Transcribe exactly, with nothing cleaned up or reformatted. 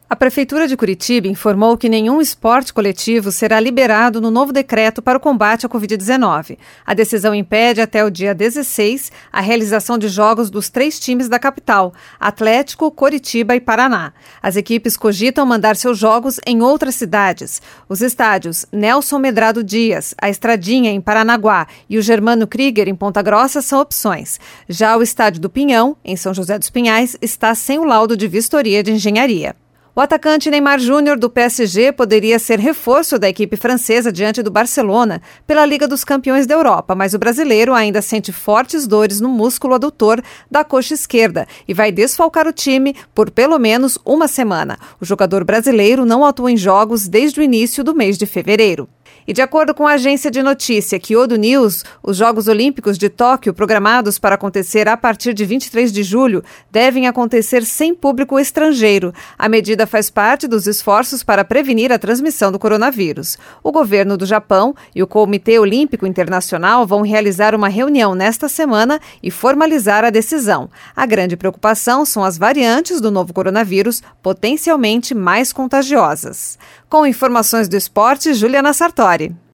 A Prefeitura de Curitiba informou que nenhum esporte coletivo será liberado no novo decreto para o combate à covid dezenove. A decisão impede até o dia dezesseis a realização de jogos dos três times da capital, Atlético, Coritiba e Paraná. As equipes cogitam mandar seus jogos em outras cidades. Os estádios Nelson Medrado Dias, a Estradinha em Paranaguá e o Germano Krieger em Ponta Grossa são opções. Já o estádio do Pinhão, em São José dos Pinhais, está sem o laudo de vistoria de engenharia. O atacante Neymar Júnior do P S G poderia ser reforço da equipe francesa diante do Barcelona pela Liga dos Campeões da Europa, mas o brasileiro ainda sente fortes dores no músculo adutor da coxa esquerda e vai desfalcar o time por pelo menos uma semana. O jogador brasileiro não atua em jogos desde o início do mês de fevereiro. E de acordo com a agência de notícia Kyodo News, os Jogos Olímpicos de Tóquio, programados para acontecer a partir de vinte e três de julho, devem acontecer sem público estrangeiro. A medida faz parte dos esforços para prevenir a transmissão do coronavírus. O governo do Japão e o Comitê Olímpico Internacional vão realizar uma reunião nesta semana e formalizar a decisão. A grande preocupação são as variantes do novo coronavírus, potencialmente mais contagiosas. Com informações do esporte, Juliana Sartori.